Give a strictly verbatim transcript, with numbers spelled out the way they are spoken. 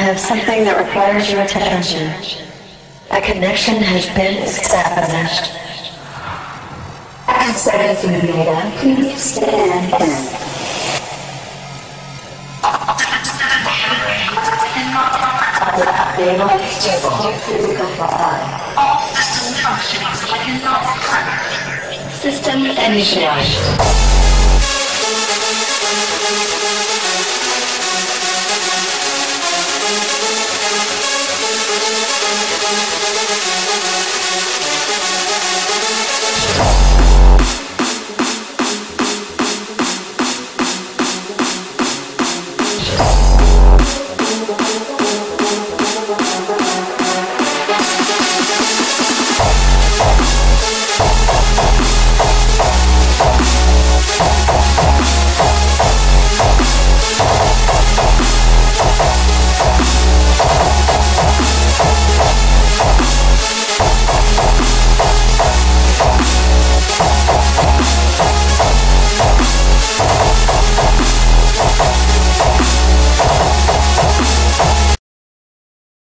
have something that requires your attention. A connection has been established. Access data, please stand in. Stable, stable, physical file. All system functions like a normal planet. System initialized.